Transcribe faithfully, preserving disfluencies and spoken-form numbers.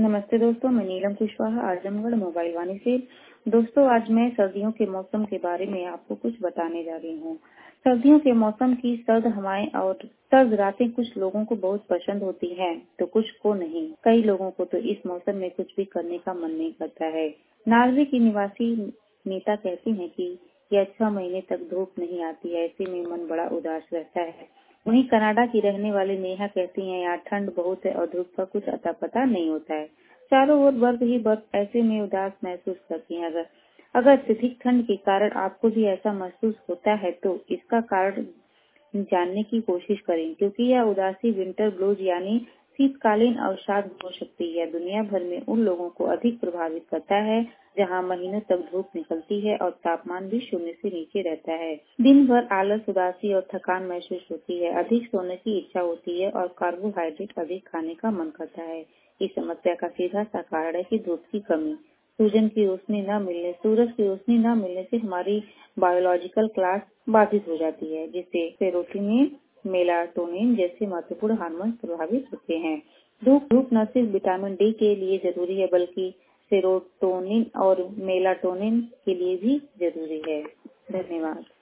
नमस्ते दोस्तों, मैं नीलम कुशवाहा, आजमगढ़ मोबाइल वाणी से। दोस्तों, आज मैं सर्दियों के मौसम के बारे में आपको कुछ बताने जा रही हूँ। सर्दियों के मौसम की सर्द हवाएं और सर्द रातें कुछ लोगों को बहुत पसंद होती हैं, तो कुछ को नहीं। कई लोगों को तो इस मौसम में कुछ भी करने का मन नहीं करता है। नार्वे की निवासी नीता कहती हैं कि यह छह महीने तक धूप नहीं आती है, ऐसे में मन बड़ा उदास रहता है। वहीं कनाडा की रहने वाली नेहा कहती हैं, यहाँ ठंड बहुत है और धूप का कुछ अता पता नहीं होता है। चारों ओर बर्फ ही बर्फ, ऐसे में उदास महसूस करती हैं। अगर अगर अत्यधिक ठंड के कारण आपको भी ऐसा महसूस होता है तो इसका कारण जानने की कोशिश करें, क्योंकि यह उदासी विंटर ब्लूज यानी शीतकालीन अवसाद हो सकती है। दुनिया भर में उन लोगों को अधिक प्रभावित करता है जहां महीनों तक धूप निकलती है और तापमान भी शून्य से नीचे रहता है। दिन भर आलस, उदासी और थकान महसूस होती है। अधिक सोने की इच्छा होती है और कार्बोहाइड्रेट अधिक खाने का मन करता है। इस समस्या का सीधा सा कारण है कि धूप की कमी। सूरज की रोशनी न मिलने सूरज की रोशनी न मिलने से हमारी बायोलॉजिकल क्लॉक बाधित हो जाती है, जिससे सेरोटोनिन, मेलाटोनिन जैसे महत्वपूर्ण हार्मोन प्रभावित होते हैं। धूप धूप न सिर्फ विटामिन डी के लिए जरूरी है, बल्कि सेरोटोनिन और मेलाटोनिन के लिए भी जरूरी है। धन्यवाद।